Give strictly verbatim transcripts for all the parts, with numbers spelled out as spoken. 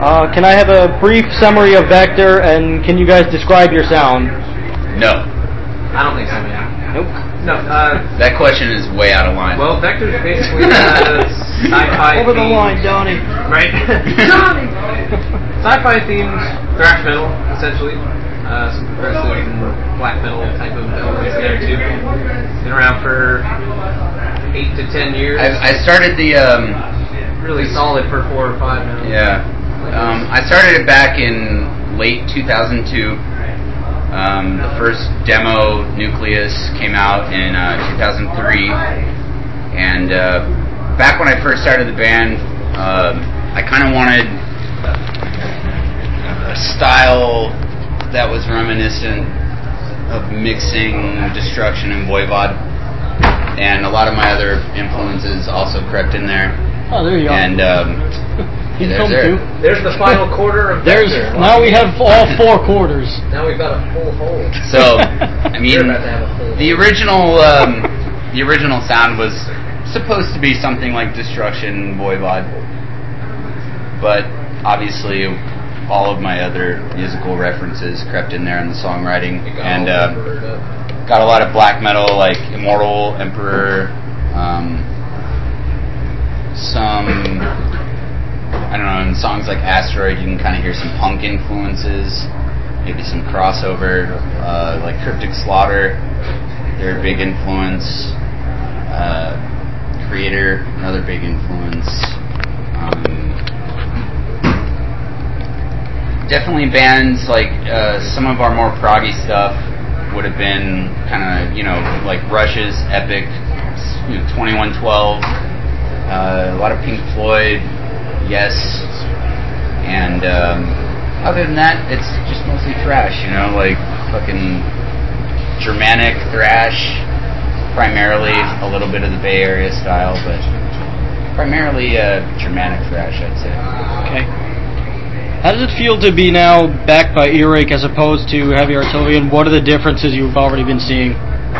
Uh, can I have a brief summary of Vector, and can you guys describe your sound? No. I don't think so, man. Nope. No. Uh, that question is way out of line. Well, Vector's basically uh, sci-fi. Over the themed, line, Donnie. Right. Donnie. Sci-fi themed thrash metal, essentially. Uh, some progressive and black metal type of elements there too. Been around for eight to ten years. I, I started the um, really solid for four or five now. Yeah, um, I started it back in late two thousand two. Um, the first demo, Nucleus, came out in uh, two thousand three, and uh, back when I first started the band, uh, I kind of wanted a style that was reminiscent of mixing Destruction and Voivod, and a lot of my other influences also crept in there. Oh, there you go. And um, He's yeah, come there. too. There's the final quarter of There's Vector. now we have all four quarters. Now we've got a full hole. So, I mean, the original um, the original sound was supposed to be something like Destruction, Voivod, but obviously all of my other musical references crept in there in the songwriting, and uh, got a lot of black metal like Immortal, Emperor, um, some, I don't know, in songs like Asteroid you can kind of hear some punk influences, maybe some crossover, uh, like Cryptic Slaughter, they're a big influence, uh, Creator, another big influence. Um, Definitely bands like uh, some of our more proggy stuff would have been kind of, you know, like Rush's Epic, you know, twenty-one twelve, uh, a lot of Pink Floyd, Yes, and um, other than that, it's just mostly thrash, you know, like fucking Germanic thrash, primarily a little bit of the Bay Area style, but primarily uh, Germanic thrash, I'd say. Okay. How does it feel to be now backed by Earache as opposed to Heavy Artillery, and what are the differences you've already been seeing?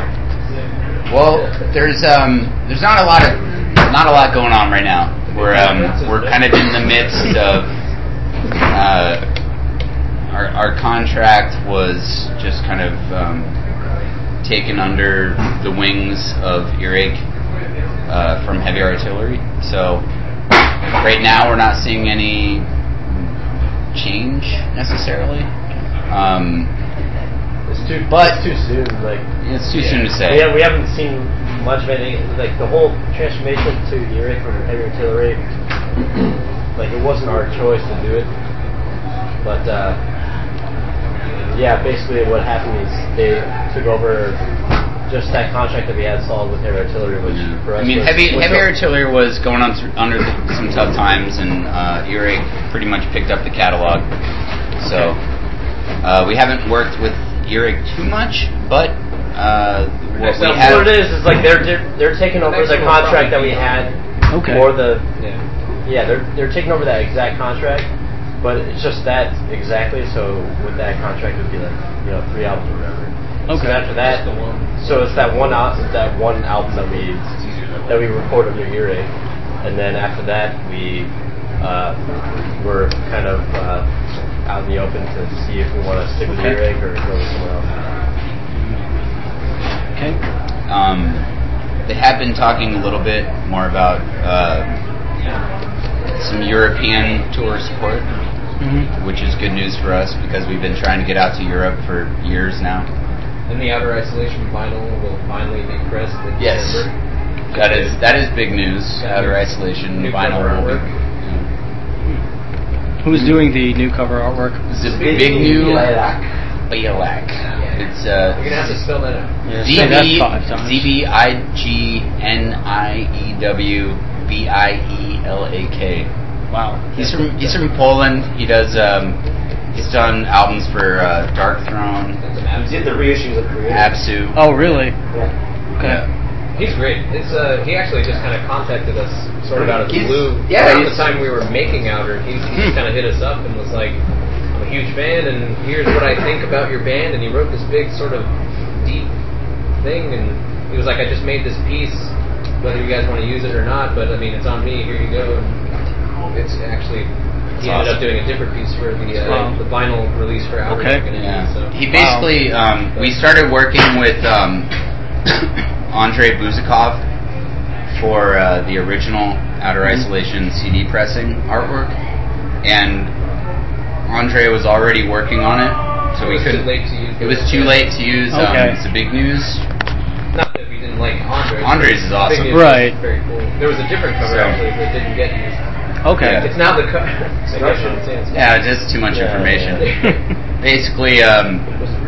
Well, there's um, there's not a lot of not a lot going on right now. We're um, we're kind of in the midst of uh, our our contract was just kind of um, taken under the wings of Earache uh, from Heavy Artillery. So right now we're not seeing any change necessarily. Um, it's too, but it's too soon. Like it's too yeah. soon to say. Yeah, we haven't seen much of anything. Like the whole transformation to Earache from Heavy Artillery. Like it wasn't our choice to do it, but uh, yeah, basically what happened is they took over just that contract that we had solid with Heavy Artillery, which yeah. for us I mean, was, Heavy was Heavy Artillery was going on th- under the, some tough times, and uh, Earache pretty much picked up the catalog. So uh, we haven't worked with Earache too much, but uh, what we have. What it is is like they're they're, they're taking over the contract that we had okay. for the yeah. yeah they're they're taking over that exact contract, but it's just that exactly. So with that contract, it would be like you know three albums or whatever. Okay. So after that, so it's that one al- that one album that we that we record under Earache, and then after that we uh, we're kind of uh, out in the open to see if we want to stick with okay. Earache or go with someone else. Okay. Um, they have been talking a little bit more about uh, some European tour support, mm-hmm. which is good news for us because we've been trying to get out to Europe for years now. And the Outer Isolation vinyl will finally be pressed in yes. December. That is that is big news. Outer Isolation new vinyl will be. Who's doing the new cover artwork? The big, big new Bialak. It's uh. You're gonna have to spell that out. Z B I G N I E W B I E L A K. Wow. He's from he's from Poland. He does um. He's done albums for uh, Dark Throne. He did the reissues of Creator. Absu. Oh, really? Yeah. Okay. Yeah. He's great. It's uh, he actually just kind of contacted us sort of out of the he's, blue. Yeah. Around the time we were making Outer, he, he just kind of hit us up and was like, "I'm a huge fan, and here's what I think about your band." And he wrote this big sort of deep thing, and he was like, "I just made this piece, whether you guys want to use it or not, but I mean, it's on me. Here you go." And it's actually That's he ended awesome. up doing a different piece for the uh, Wow. the vinyl release for Outer Okay. Dragon. Yeah. So. He basically, um, we started working with um, Andrei Buzikov for uh, the original Outer Isolation C D pressing artwork, and Andre was already working on it, so it we was couldn't. too late to use. It was too late to use. Okay. Um, it's the big news. Not that we didn't like Andres. Andres is awesome. Big News Right. was very cool. There was a different cover So- actually that didn't get used. Okay. Yeah. It's now the cover. I guess I shouldn't say it's Yeah, just too much Yeah, information. yeah. Basically, um,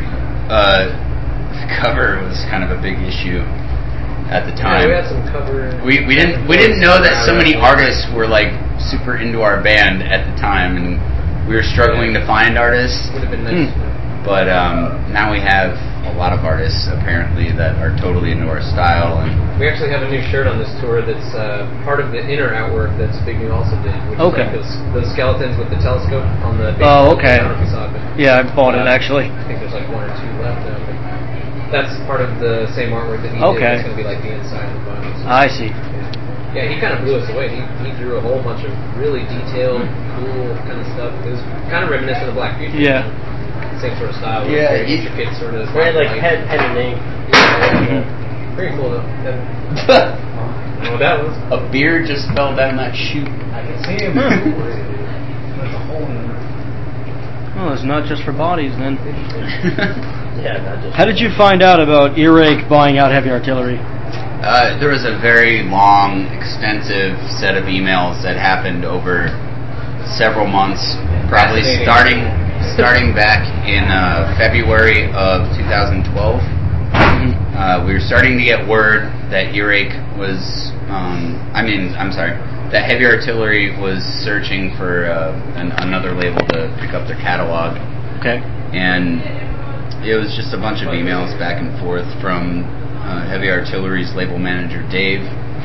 uh, the cover was kind of a big issue at the Yeah, time. we had some cover. We we didn't we didn't know that so many artists were like super into our band at the time, and we were struggling to find artists. Would have been nice. But um, now we have a lot of artists apparently that are totally into our style, and We actually have a new shirt on this tour that's uh, part of the inner outwork that's Big New also did. Which Okay. Is like those, those skeletons with the telescope on the. base. Oh, okay. I don't know if you saw it, but Yeah, I bought it Uh, actually. I think there's like one or two left now. But that's part of the same artwork that he Okay. did. It's going to be like the inside of the vinyl. So, I see. yeah, he kind of blew us away. He he drew a whole bunch of really detailed, cool kind of stuff. It was kind of reminiscent of Black Future. Yeah. You know? Same sort of style. Yeah, very he- intricate sort of. Very like light. pen, pen and ink. Mhm. Very cool though. And, I don't know what that was. a beer just fell down that chute. I can see him. That's a hole in it. Well, it's not just for bodies then. Yeah, not just. How did you find out about Earache buying out Heavy Artillery? Uh, there was a very long, extensive set of emails that happened over several months, probably Fascinating. starting starting back in uh, February of two thousand twelve. Uh, we were starting to get word that Earache was, um, I mean, I'm sorry, that Heavy Artillery was searching for uh, an, another label to pick up their catalog, Okay. and it was just a bunch of emails back and forth from uh, Heavy Artillery's label manager, Dave,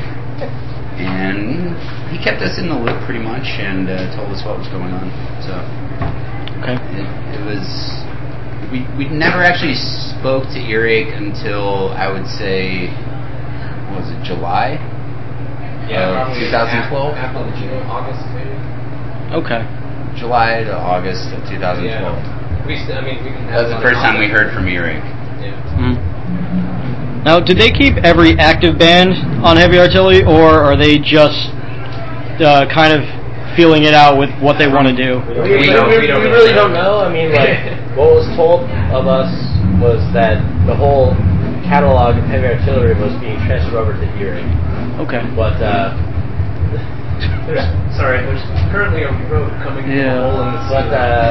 and he kept us in the loop pretty much and uh, told us what was going on. So Okay. it, it was we we never actually spoke to Earache until I would say what was it July Yeah, of probably twenty twelve. af- After the June, August maybe. Okay. July to August of twenty twelve. Yeah. We st- I mean, we didn't That was have a the lot of first time we contact. heard from Earache. Yeah. Mm. Now, did they keep every active band on Heavy Artillery, or are they just uh, kind of feeling it out with what they want to do? We, We we, don't- we, we don't we really really know. don't know. I mean, like, what was told of us was that the whole catalog of Heavy Artillery was being transferred over to Earache. Okay. But, uh, There's, sorry, there's currently a road coming from Yeah. a hole in the but,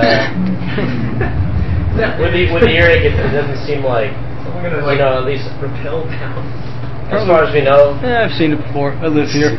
uh, with the, with the Earache, it, it doesn't seem like, So we're gonna you like know, at least rappel down. as far as we know, Yeah, I've seen it before. I live here.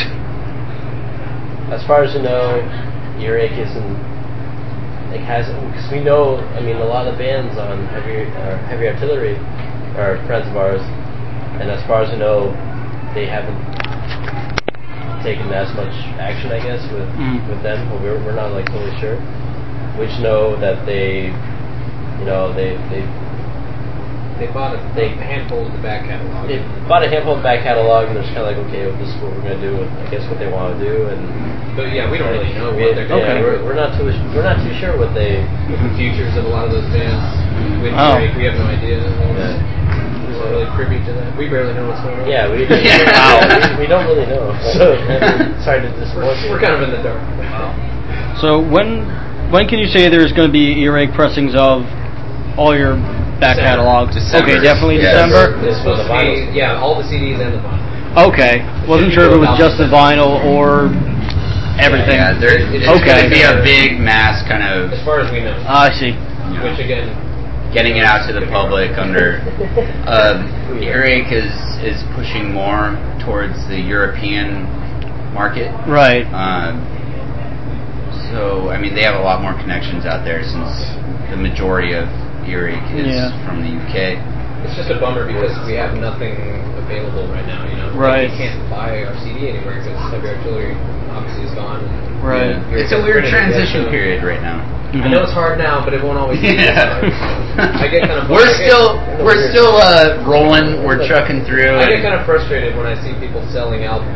as far as we know, Earache isn't, like, has, because we know, I mean, a lot of bands on Heavy, uh, Heavy Artillery are friends of ours, and as far as we know, they haven't taken as much action, I guess, with Mm. with them. But we're we're not like totally sure. We just know that they, you know, they they They bought a They- handful of the back catalog. they bought a handful of back catalog, and they're just kind of like, okay, well, this is what we're gonna do, and I guess what they want to do, and But yeah, we don't really know we- what they're yeah, doing. Okay. we're, we're not too we're not too sure what they. With the futures of a lot of those bands. With Oh. Drake, we have no idea. Yeah. We weren't really privy to that. We barely know what's going on. Yeah, we, Yeah. yeah, we, we don't really know. So sorry to We're, disappoint you. we're kind of in the dark. So when when can you say there's going to be Earache pressings of all your back December. catalog? December. Okay, definitely Yes. December. It's For supposed the to be, vinyls. yeah, all the C Ds and the vinyl. Okay, wasn't sure if it was just the vinyl or everything. Yeah, there, it's Okay. going to be a big mass kind of As far as we know. Ah, I see. you know, Which again, getting it out to the public under um, Earache is is pushing more towards the European market. Right. Um, so I mean they have a lot more connections out there since the majority of Earache is Yeah. from the U K. it's just a bummer because we have nothing available right now, you know? Right. Like, we can't buy our C D anywhere because Heavy Artillery obviously is gone. And Right. Earache It's a has weird printed it, transition so- period right now. I know it's hard now, but it won't always be this Yeah. hard. I get kind of we're I get- still we're still uh, rolling. We're trucking through. I get and- kind of frustrated when I see people selling albums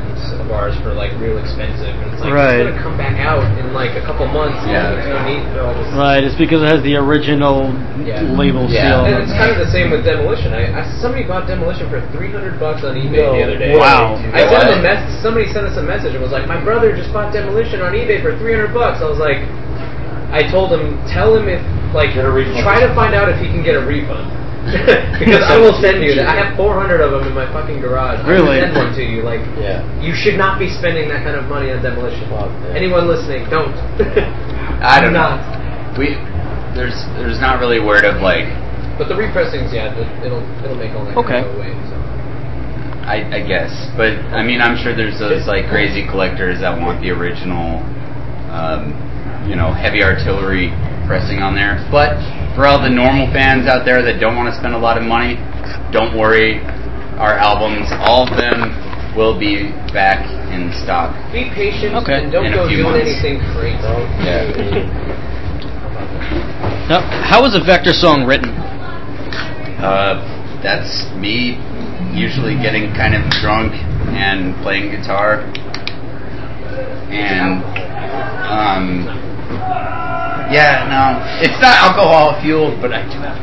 of ours for like real expensive, and it's like Right. it's gonna come back out in like a couple months. Yeah. There's no need for all this. Right, it's because it has the original Yeah. label Yeah. seal. And it's kind of the same with Demolition. I, I somebody bought Demolition for three hundred bucks on eBay No the other day. way. Wow. I sent What? him a mess. Somebody sent us a message and was like, "My brother just bought Demolition on eBay for three hundred bucks." I was like, I told him, tell him if like Get a refund. try to find out if he can get a refund. Because I will send you that. I have four hundred of them in my fucking garage. Really? I will send one to you. Like, Yeah. you should not be spending that kind of money on Demolition. Fuck that. Anyone listening, don't. I don't know. Not. We there's there's not really word of like But the repressings, yeah, the- it'll it'll make all that Okay. kind of go away. So. I, I guess, but I mean I'm sure there's those like crazy collectors that want the original, um, you know, Heavy Artillery pressing on there. But for all the normal fans out there that don't want to spend a lot of money, don't worry. Our albums, all of them, will be back in stock. Be patient Okay. and don't In a go few doing months. anything crazy. Yeah. Now, how was a Vector song written? Uh, that's me usually getting kind of drunk and playing guitar. And, um, yeah, no, it's not alcohol fueled, but I do have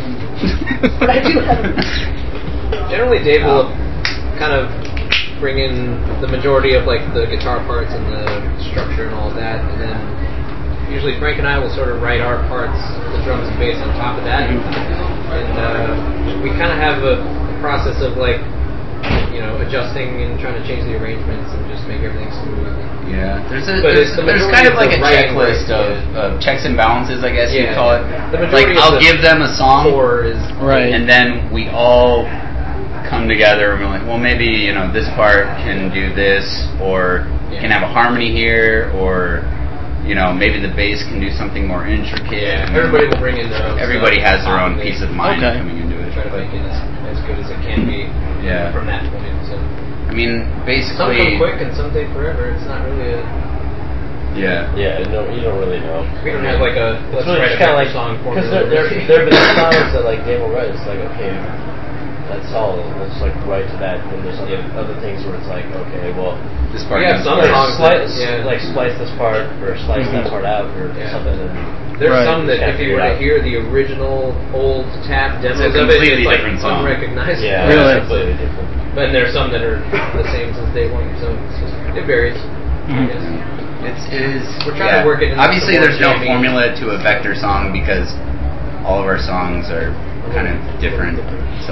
But I do have. Generally, Dave will kind of bring in the majority of like the guitar parts and the structure and all of that, and then usually Frank and I will sort of write our parts, the drums and bass on top of that, and uh, we kind of have a, a process of like, you know, adjusting and trying to change the arrangements and just make everything smooth. Yeah, there's a But there's, it's the there's majority kind of of like the a writing checklist work, of, yeah. of checks and balances, I guess Yeah, you'd call it. the Like majority of I'll the give them a song, core is Right. and then we all come together and we're like, well, maybe you know this part can do this, or Yeah. can have a harmony here, or you know maybe the bass can do something more intricate. Yeah, everybody will bring in their own. Everybody stuff has their own on piece it. of mind Okay. coming into it. Try to make it as, as good as it can be. Yeah. From that point, so I mean, some come basically, quick and some take forever. It's not really a. yeah. Yeah, no, you don't really know. We don't have like a let's It's really write a just kind of Vector like song for because there there there have been songs that like Dave will write. It's like okay, that's solid. We'll just like write to that. And there's other, other things where it's like okay, well, This part We have needs some work. songs slice, that- yeah. like splice this part or slice that part out or Yeah. something. And There's Right. some that Can't if you figure were to it out. hear the original old tap demos It's a of it, completely it's like different song. unrecognizable. yeah, Really? it's completely different. But there's some that are the same since day one, so it's just, it varies. Mhm. I guess. It's, it is. We're trying to yeah. work it into Obviously, some more there's no jammy- formula to a Vector song because all of our songs are kind of different. So,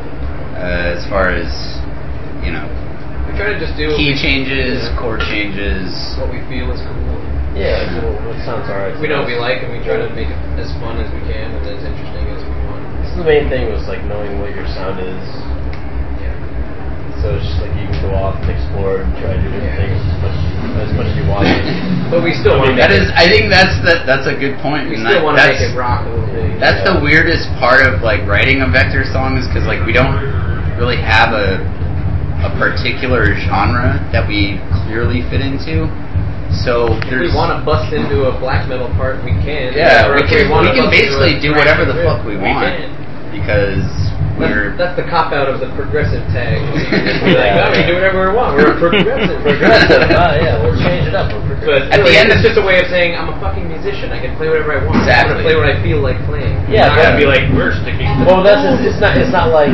uh, as far as you know, We try to just do key changes, yeah, chord changes. what we feel is cool. Yeah, so what sounds alright. We know what we like, and we try to make it as fun as we can and as interesting as we want. This is the main thing was like knowing what your sound is. Yeah. So it's just like you can go off and explore and try to do different Yeah. things as much as much as you want. But we still want to That make is, it, I think that's the, that's a good point. we and still that- want to that's- make it rock a little bit. That's Yeah. the weirdest part of like writing a Vector song is because like we don't really have a a particular genre that we clearly fit into. So If there's we want to bust into a black metal part, we can. yeah Or we if can wanna we can bust into basically a do whatever the thrash fuck we riff, want can. because we're That's, that's the cop out of the progressive tag. We're like, Yeah. no, we can do whatever we want. We're a progressive. Progressive. Ah, yeah, we'll change it up. We're progressive. But At the really, end it's of- just a way of saying I'm a fucking musician. I can play whatever I want. I'm Exactly. gonna play what I feel like playing. Yeah, I'm not gonna yeah. be like we're sticking. To Well, that's it's, it's not it's not like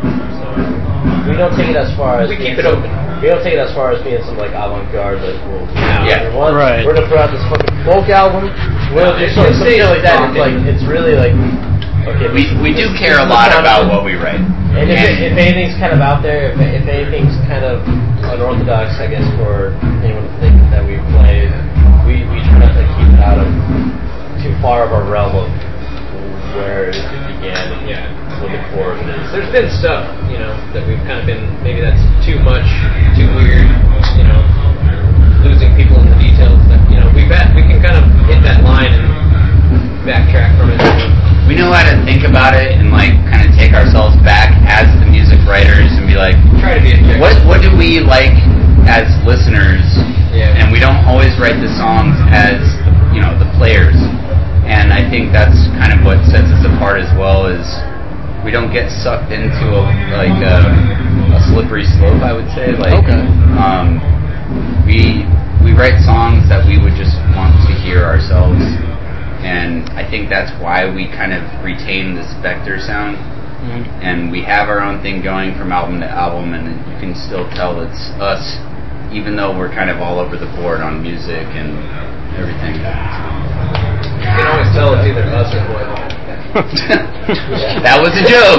we don't take it as far as We being keep it some- open. We don't take it as far as being some like avant-garde like well now Yeah. everyone Right. we're gonna put out this fucking folk album. We'll No, do it- some, it some stays shit like that. It's rocking. like it's really like okay. we this- we do this- care this a is lot the about sound- what we write. And if, it, if anything's kind of out there, if, if anything's kind of unorthodox, I guess, for anyone to think that we play, we, we try not to keep it out of too far of our realm of where it began and Yeah. what the core of it is. There's been stuff, you know, that we've kind of been maybe that's too much, too weird, you know, losing people in the details. That you know, we bet we can kind of hit that line and backtrack from it. We know how to think about it and like kind of take ourselves back as the music writers and be like, Try to be objective. what what do we like as listeners? Yeah. And we don't always write the songs as you know the players. And I think that's kind of what sets us apart as well is we don't get sucked into a, like a, a slippery slope. I would say like Okay. um, we we write songs that we would just want to hear ourselves, and I think that's why we kind of retain the Spectre sound, mm-hmm. and we have our own thing going from album to album, and you can still tell it's us, even though we're kind of all over the board on music and everything. You can always tell it's either us or Boy. That was a joke.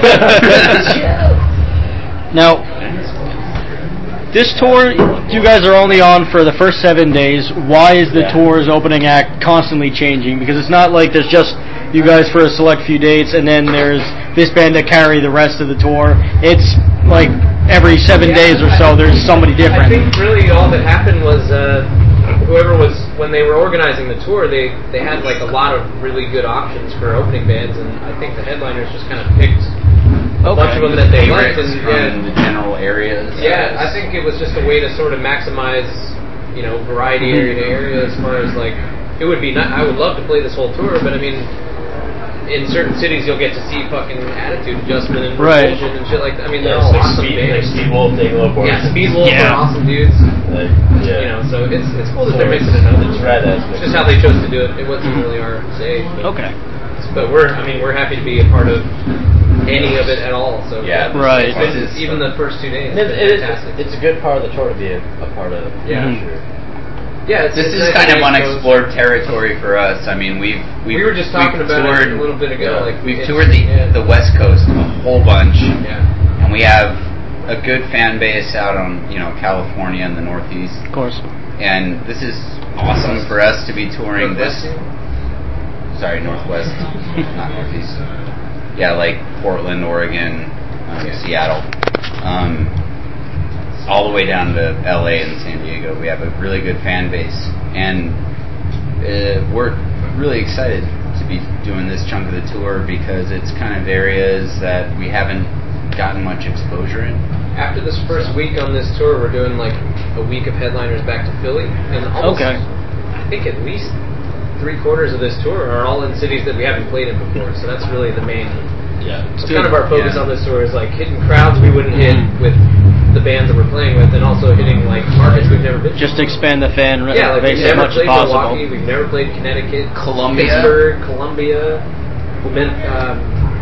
Now, this tour, you guys are only on for the first seven days. Why is the yeah. tour's opening act constantly changing? Because it's not like there's just you guys for a select few dates and then there's this band that carry the rest of the tour. It's like every seven yeah, days or so there's somebody different. I think really all that happened was uh, whoever was, when they were organizing the tour, they, they had like a lot of really good options for opening bands, and I think the headliners just kind of picked a okay. bunch of them that they liked, and from yeah, the general areas. Yeah, I think it was just a way to sort of maximize, you know, variety area to area. As far as like, it would be not. I would love to play this whole tour, but I mean, in certain cities you'll get to see fucking Attitude Adjustment and right. Repulsion and shit like that. I mean, they're yeah, all like awesome speed, bands. Like Speed Wolf, Dayglow Boys. Yeah, Speed Wolf yeah. are awesome dudes. Like, yeah. You know, so it's it's cool that so they're mixing it up. It's rad as It's just how they chose to do it. It wasn't mm-hmm. really our say. But, okay. But we're, I mean, we're happy to be a part of any of it at all. So yeah, right. It's been, even the first two days, it's, it's it, fantastic. It's a good part of the tour to be a, a part of. Yeah, mm-hmm. sure. Yeah, it's, this it's is nice kind of nice unexplored shows. Territory for us. I mean, we've, we've we were just talking about toured, it a little bit ago. Yeah, like we've toured the yeah. the West Coast a whole bunch, yeah. and we have a good fan base out on you know California and the Northeast. Of course. And this is awesome for us to be touring this. Sorry, Northwest, not Northeast. Yeah, like Portland, Oregon, um, yeah. Seattle. Um, all the way down to L A and San Diego. We have a really good fan base, and uh, we're really excited to be doing this chunk of the tour because it's kind of areas that we haven't gotten much exposure in. After this first week on this tour, we're doing like a week of headliners back to Philly, and almost, okay. I think at least three quarters of this tour are all in cities that we haven't played in before. So that's really the main. Yeah, it's kind of our focus yeah. on this tour is like hitting crowds we wouldn't hit with the bands that we're playing with, and also hitting like markets we've never been to. Just to expand the fan re- yeah, like base we've as never much as played possible. Milwaukee, we've never played Connecticut, Columbia, Pittsburgh, Columbia, um,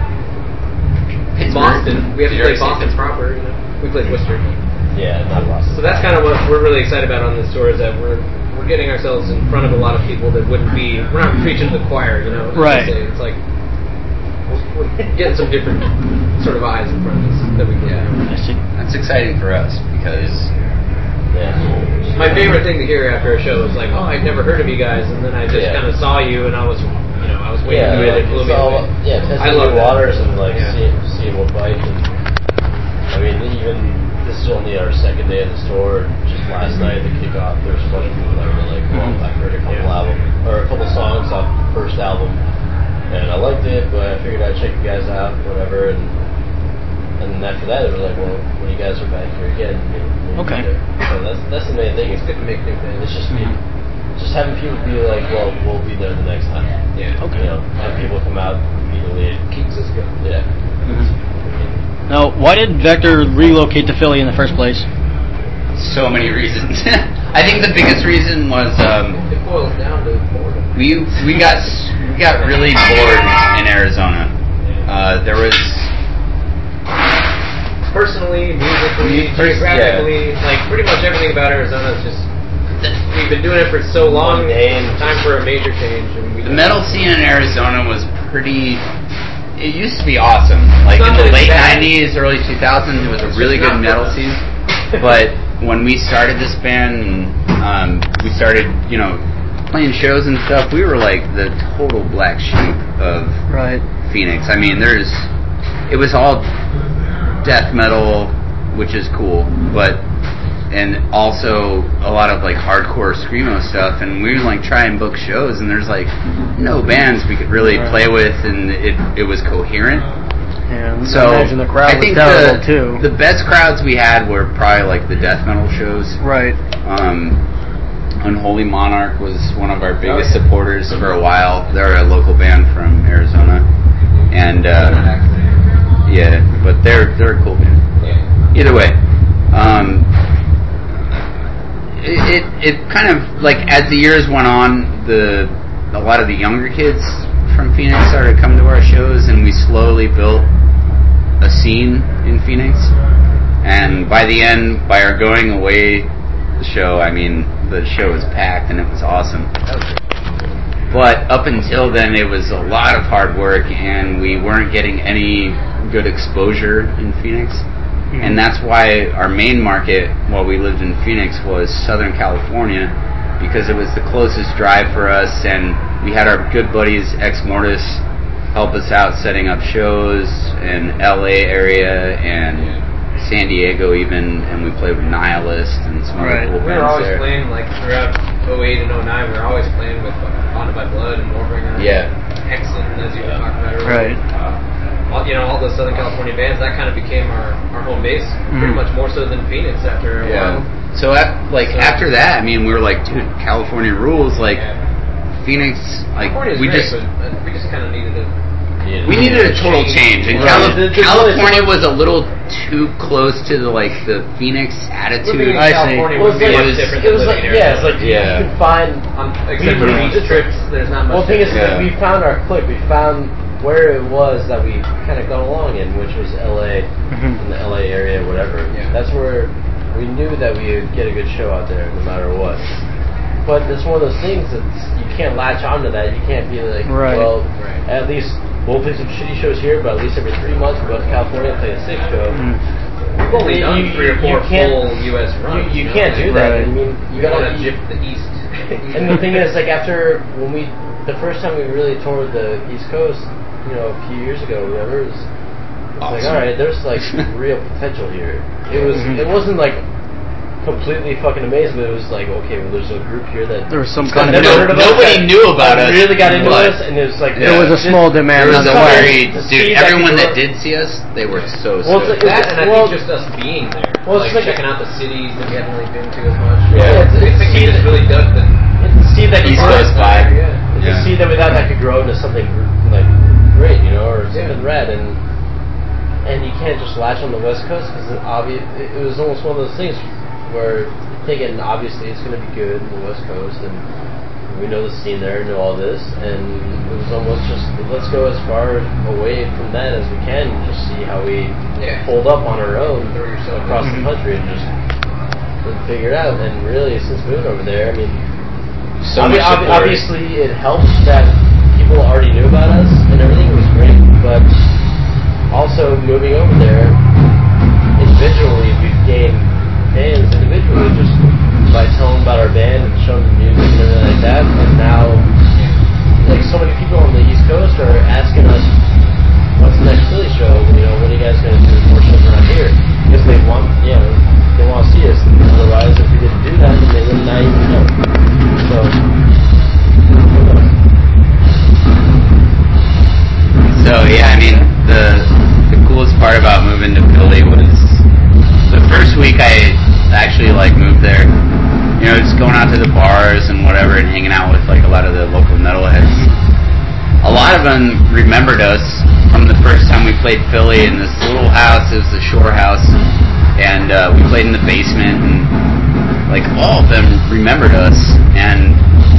Pittsburgh. Boston. We haven't Did played Boston proper. You know, we played Worcester. Yeah, not Boston. So that's kind of what we're really excited about on this tour is that we're we're getting ourselves in front of a lot of people that wouldn't be. We're not preaching to the choir, you know. Right. Say. It's like we're, we're getting some different sort of eyes in front of us that we can. Yeah, I see. That's exciting for us because. Yeah. My favorite thing to hear after a show is like, oh, I'd never heard of you guys, and then I just yeah. kind of saw you, and I was, you know, I was waiting yeah, for you like to blew me all, away. Yeah, testing I love new that. waters and like yeah. seeing, seeing what bites. And, I mean, even this is only our second day of the store. Just last night, the kickoff, there's a bunch of people that were like, well, I've heard a couple yeah. album or a couple songs off the first album, and I liked it, but I figured I'd check you guys out, whatever. And and then after that, they were like, well, when you guys are back here again, maybe, maybe okay. So that's that's the main thing. It's good to make new things. It's just be, just having people be like, well, we'll be there the next time. Yeah. Okay. You know, have people come out immediately. Keeps us going. Yeah. Mm-hmm. Now, why did Vector relocate to Philly in the first place? So many reasons. I think the biggest reason was um, it boils down to boredom. we we got we got really bored in Arizona. Uh, there was personally, musically, geographically, yeah. like pretty much everything about Arizona is just. We've been doing it for so long. Time for a major change. And we the metal scene in Arizona was pretty. It used to be awesome. Like in the late nineties, early two thousands, it was a really good metal scene. But when we started this band, and um, we started, you know, playing shows and stuff, we were like the total black sheep of right. Phoenix. I mean, there's, it was all death metal, which is cool, but and also a lot of like hardcore screamo stuff. And we would like try and book shows, and there's like no bands we could really right. play with, and it it was coherent. Yeah, so I imagine the crowd I think was terrible the, too. The best crowds we had were probably like the death metal shows. Right. Um, Unholy Monarch was one of our biggest oh, yeah. supporters for a while. They're a local band from Arizona, and uh, yeah, but they're they're a cool band. Either way, um, it, it it kind of like as the years went on, the a lot of the younger kids from Phoenix started to come to our shows, and we slowly built a scene in Phoenix. And by the end, by our going away show, I mean the show was packed and it was awesome. But up until then, it was a lot of hard work, and we weren't getting any good exposure in Phoenix. Mm-hmm. And that's why our main market, while we lived in Phoenix, was Southern California, because it was the closest drive for us, and we had our good buddies Ex Mortis help us out setting up shows in L A area and San Diego even, and we played with Nihilist and some right. other cool we bands were always there. playing, like, throughout oh eight and oh nine, we were always playing with uh, Bonded by Blood and Warbringer. Yeah. Hexen, as you were talking about earlier. Right. Uh, all, you know, all those Southern California bands, that kind of became our, our home base, mm-hmm. pretty much more so than Phoenix after a yeah. while. So, at, like, so, after that, I mean, we were like, dude, California rules, like, yeah. Phoenix, like, California's we great, just... but we just kind of needed to... Yeah. We needed a total change, and right. Cali- California was a little too close to the like the Phoenix attitude. Living in I California see. would be Well, much it was, different it was than like living in yeah, it's like yeah. you could find on except for beach trips. There's not much. Well, the thing is, yeah. we found our clique. We found where it was that we kind of got along in, which was L A, mm-hmm. in the L A area, whatever. Yeah. That's where we knew that we would get a good show out there, no matter what. But it's one of those things that you can't latch onto that. You can't be like, right. well, right. at least we'll play some shitty shows here, but at least every three months we go to California and play a sick show. Mm. We've only you, done you, three or four full U S runs. You, you, you know? can't do right. that. I mean, you, you gotta want to jip the East. And the thing is, like after when we, the first time we really toured the East Coast, you know, a few years ago, whatever, it was, it was awesome. like, all right, there's like real potential here. It was, mm-hmm. it wasn't like completely fucking amazing, but it was like, okay, well, there's a group here that there was some kind of never heard of nobody us, knew about us. Really got into but, us, and it was like yeah. There was a small demand. There was a very to dude. Everyone that did see us, they were so well, stoked. It's, that and I well, think just us being there, well, like, like checking out the cities that we hadn't really been to as much. Yeah, I think we just really dug the see that East could grow, Coast vibe. Yeah. You Yeah. see that without that could grow into something like great, you know, or something Yeah. rad, and and you can't just latch on the West Coast because it, obvi- it was almost one of those things where thinking obviously it's going to be good in the West Coast, and we know the scene there, know all this, and it was almost just let's go as far away from that as we can, and just see how we Yeah. hold up on our own Throw yourself across in. the country and just and figure it out. And really, since moving over there, I mean. So Obvi- much obvi- support. obviously, it helps that people already knew about us, and everything was great. But also, moving over there, individually, we've gained fans individually just by telling about our band and showing the music and everything like that. And now, like so many people on the East Coast are asking us, "What's the next Philly show? You know, when are you guys going to do more shows around here?" Because they want, you know, they want to see us. Otherwise, if we didn't do that, then they would not even know. So, so yeah, I mean the the coolest part about moving to Philly was the first week I actually like moved there. You know, just going out to the bars and whatever, and hanging out with like a lot of the local metalheads. A lot of them remembered us from the first time we played Philly in this little house. It was the Shore House, and uh, we played in the basement, and like all of them remembered us, and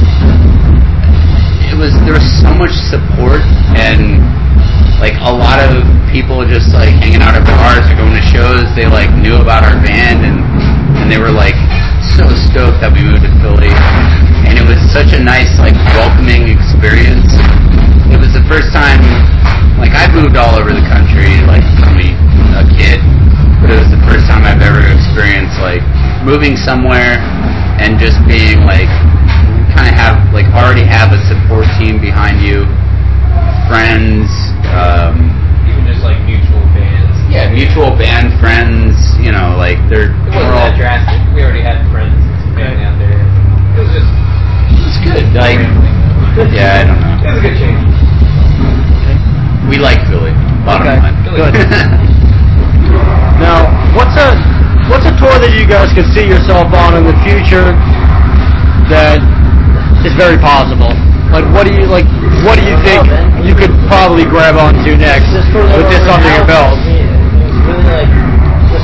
it was there was so much support, and like a lot of people just like hanging out at bars or going to shows. They like knew about our band, and and they were like so stoked that we moved to Philly, and it was such a nice like welcoming experience. It was the first time, like I've moved all over the country, like from a kid, but it was the first time I've ever experienced like moving somewhere and just being like, kind of have like already have a support team behind you, friends, um, even just like mutual bands. yeah, mutual band friends. You know, like they're. It wasn't all, that drastic. We already had friends and some family out there. It was just. It's good. Like, yeah, I don't know. It was a good change. We like Philly. Bottom Okay, line. good. Now, what's a what's a tour that you guys could see yourself on in the future that is very possible? Like, what do you like? What do you think you could probably grab onto next Just for with this under your belt? It was really like, as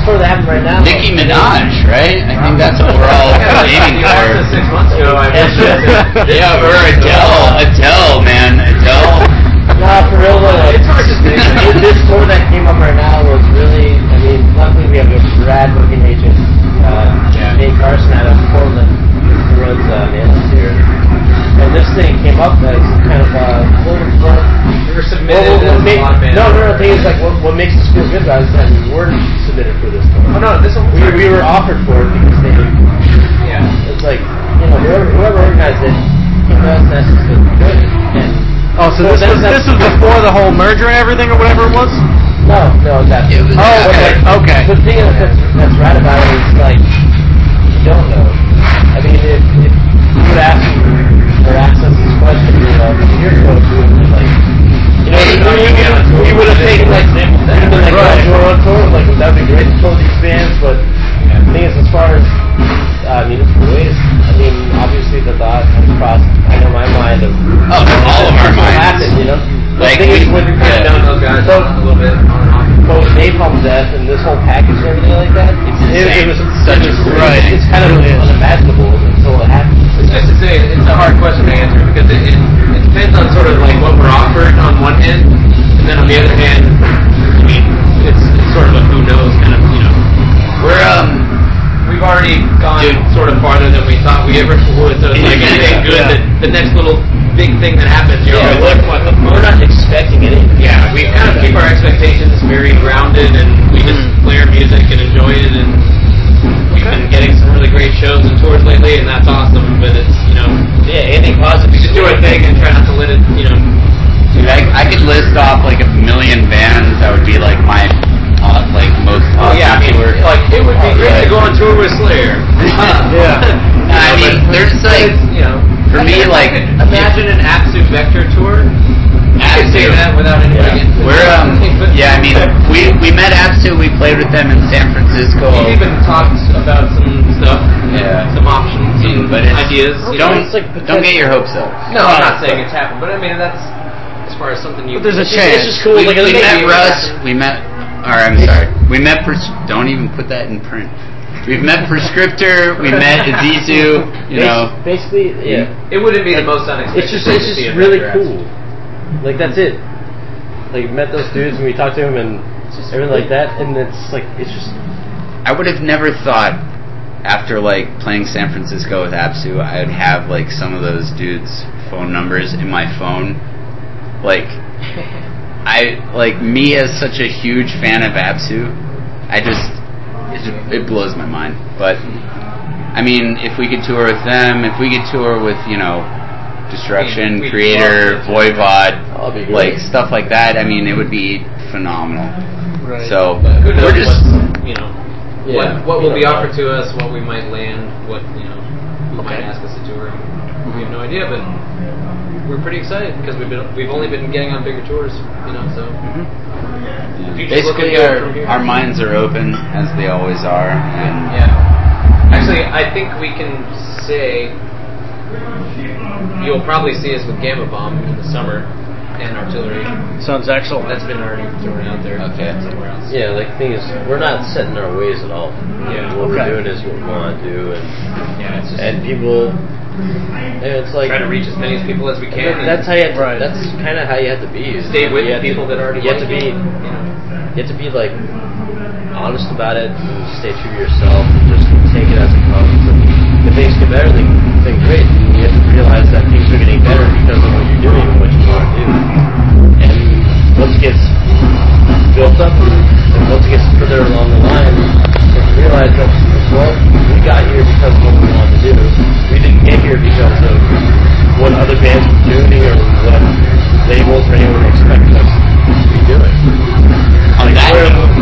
tour that happened right now. Nicki Minaj, right? I think that's what we're all aiming for. Six months ago, I mentioned. Yeah, or Adele. Adele, man. Adele. No, for real though. It's hard to say. This tour that came up right now was really, I mean, luckily we have a rad booking agent, uh, Yeah. Nate Carson out of Portland, who runs uh, Mantis here. And this thing came up as kind of uh, what, what, We were what, submitted what, what as made, a lot of bands. no, no, no, the thing is like what, what makes us feel good about it is that we weren't submitted for this tour. Oh no, this one. We, we were offered for it because they, Yeah. it's like, you know, whoever, whoever organized it came to us and asked us to do it. And Oh, so this was this was before the whole merger and everything, or whatever it was. no, no, that's It was- Oh, okay, okay. The thing that's, that's right about it is like you don't know. I mean, if, if you would ask me or ask us this question, you know, a year ago, we would be like, you know, we, we, we would have taken like, we'd have been like, Right. oh, we're on tour, like that'd be great to tour these bands, but the thing is, as far as uh, municipal waste, I mean, obviously the thought has crossed, I know my mind of Oh, all of our what minds. happened, you know. Like, the thing is, we- with, We've kind of known those guys So- a little bit on and off. but with Napalm's death and this whole package and everything like that, it's, it, it was Such it a was, cool Right. thing. It's kind of It really is. unimaginable until it happens. It's just to say, it's a hard question to answer because it, it, it depends on sort of like what we're offered on one hand, and then on the other hand, I mean, it's, it's sort of a who knows kind of, you know. We're um. We've already gone Dude. sort of farther than we thought we ever would, so it's like anything good, Yeah. that the next little big thing that happens, you're Yeah, always we're, like, what the we're fuck? not expecting anything. Yeah, we kind of keep our expectations very grounded, and we just play our music and enjoy it, and we've been getting some really great shows and tours lately, and that's awesome, but it's, you know, Yeah, anything positive. we just do our thing and try not to let it, you know, Dude, I, I could list off like a million bands that would be like my uh, like most oh yeah, I mean, tour. like, it would be Oh, great yeah. to go on tour with Slayer. Yeah. You I know, mean, but- there's but like it's, you know, for me, I like, could imagine an Apsu Vector tour. I could say Apsu. that without anybody getting We're um yeah, I mean we we met Apsu, we played with them in San Francisco. We've even talked about some stuff, Yeah. some options, Dude, some but it's- ideas. you Don't know. It's like don't get your hopes up. No, I'm not Right. saying it's happened, but I mean that's as far as something you. But there's a it's chance. It's just cool. We, Like, we maybe met it Russ. We met. Or I'm sorry. We met. Pres- don't even put that in print. We've met Prescriptor. We met Azizu. You know. Basically, yeah. It wouldn't be the most unexpected. It's just thing it's to see just at really Vector cool. Like that's it. Like we met those dudes and we talked to them and everything like that, and it's like it's just I would have never thought after like playing San Francisco with Apsu, I would have like some of those dudes' phone numbers in my phone. Like, I like me as such a huge fan of Apsu. I just it, just, it blows my mind. But I mean, if we could tour with them, if we could tour with you know Destruction, We- we Creator, love it. Voivod, that'd be great. like stuff like that, I mean, it would be phenomenal. Right. So But who knows we're just. what's, you know, Yeah, what, what we will be don't know. offered to us, what we might land, what, you know, who might Okay. ask us to tour. We have no idea, but we're pretty excited because we've been we've only been getting on bigger tours, you know, so Yeah. Future's Basically, looking good our, from here. our minds are open as they always are, and yeah. Actually, I think we can say you'll probably see us with Gamma Bomb in the summer and Artillery. Sounds excellent. That's been already touring out there Okay. somewhere else. yeah. Like the thing is, we're not setting our ways at all. Yeah. What Okay. we're doing is what we want to do, and Yeah, it's just and people, and it's like try to reach as many people as we can. that- and that's how you have to, Right. that's kind of how you have to be. is stay with you the have people to, that already You have to like be. it, you know. You have to be like honest about it and stay true to yourself and just take it as it comes. And if things get better, then, then great. And you have to realize that things are getting better because of what you're doing and what you want to do. And once it gets built up and once it gets further along the line, you have to realize that, well, we got here because of what we wanted to do. We didn't get here because of what other bands were doing or what labels or anyone expected us to be doing. on that We're- note,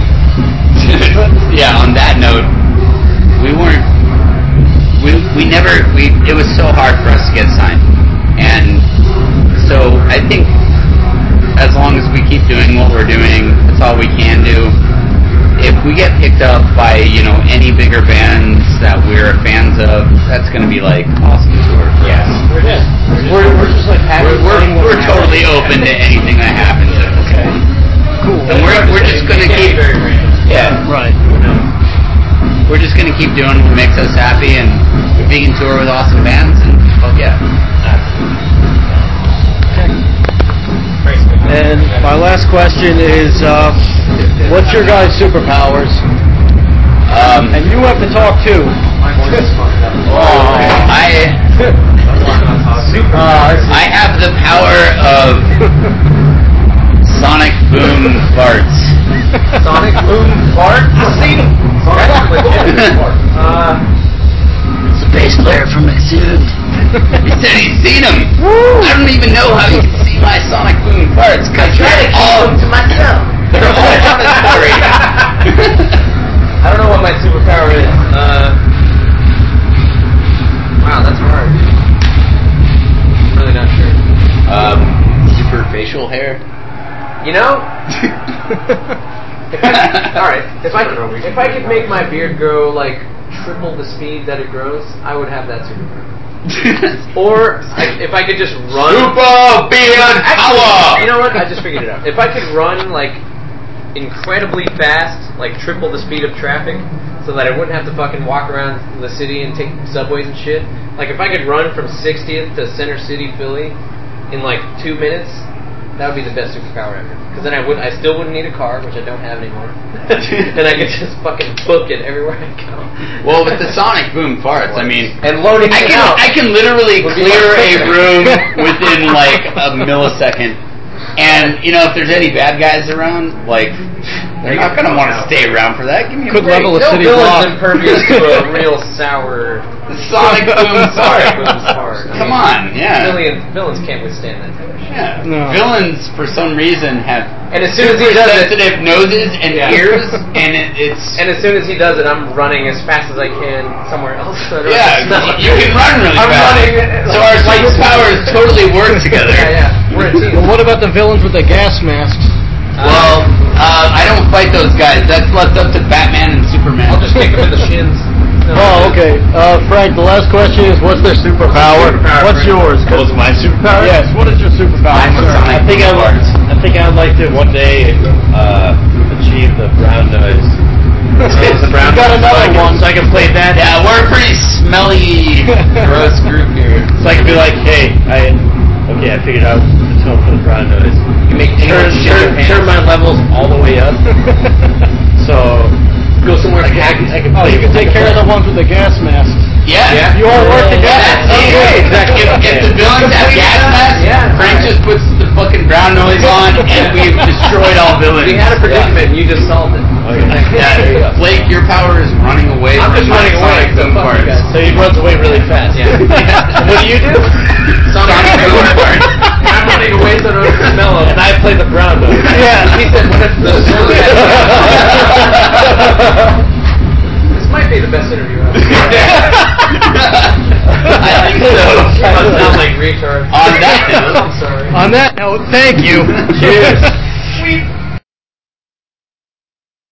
yeah, on that note, we weren't, we we never, we it was so hard for us to get signed, and so I think as long as we keep doing what we're doing, that's all we can do. If we get picked up by you know any bigger bands that we're fans of, that's going to be like awesome tour for us. We're just, we're, we're just like happy. We're we're, seeing what we're happens. totally open to anything that happens at this point. Cool. And we're we're just going to It can't keep. be very random. Yeah. Right. You know, just gonna keep doing what makes us happy, and if we can tour with awesome bands, and fuck yeah. And my last question is, uh, what's your guys' superpowers? Um, And you have to talk too. oh, I I have the power of sonic boom farts. Sonic boom fart. See, uh, It's the bass player from Exhumed. He said he's seen him. I don't even know how you can see my sonic boom farts. I try to keep all, them to myself. They're all auditory. I don't know what my superpower is. Uh, wow, that's hard. I'm really not sure. Um, super facial hair. You know, if I, all right. If I could, if I could make my beard grow like triple the speed that it grows, I would have that superpower. Or I, if I could just run. Super beard power. You know what? I just figured it out. If I could run like incredibly fast, like triple the speed of traffic, so that I wouldn't have to fucking walk around the city and take subways and shit. Like if I could run from sixtieth to Center City, Philly, in like two minutes, that would be the best superpower ever. Because then I would, I still wouldn't need a car, which I don't have anymore, and I could just fucking book it everywhere I go. Well, with the sonic boom farts, I mean, and loading I it can out. I can literally Would be clear much a quicker. room within like a millisecond. And you know, if there's any bad guys around, like they're not gonna want to stay around for that. Give me a Could break. level a no city villain's block. impervious to a real sour Sonic boom Sonic fart. boom fart. I Come mean, on, yeah. Villains, villains can't withstand that type of shit. Yeah. No. Villains, for some reason, have And as soon as super he does it, sensitive noses and Yeah. ears, and it, it's and as soon as he does it, I'm running as fast as I can somewhere else. I don't yeah. know. You can run really I'm fast. running. So our superpowers totally work together. Yeah, yeah. We're a team. Well, what about the villains with the gas masks? Well, uh, I don't fight those guys. That's left up to Batman and Superman. I'll just kick him in the shins. No, Oh, okay. Uh, Frank, the last question is, what's their superpower? superpower, What's Frank? yours? What's my superpower? Yes, what is your superpower? Mine's sir? sonic I think I boom would. farts. I think I'd like to one day uh, achieve the brown noise. the brown You got noise, so another I can, one. so I can play that. Yeah, we're a pretty smelly, gross group here. So I can be like, hey, I okay, I figured out the tone for the brown noise. You make Turn, anyone shit their turn, pants. turn my levels all the way up. So go somewhere. I can, I can, I can Oh, play. you can take care of the ones with the gas masks. Yeah. Yeah. You all work together. That's it. Okay. exactly. If, if the villains have gas masks, Yeah. Frank just puts the fucking brown noise on, and we've destroyed all villains. We had a predicament, and you just solved it. Okay. Yeah, There you go. Blake, your power is running away I'm from just running away, sonic so boom fuck you farts. guys. So he runs away really fast. Yeah. What do you do? Sonic boom farts. I'm running away so I don't have to smell them. And I play the brown noise. Yeah, he said, what if the This might be the best interview ever. I think so. I sound like retard. On that note, I'm sorry. On that note, thank you. Cheers. Sweet.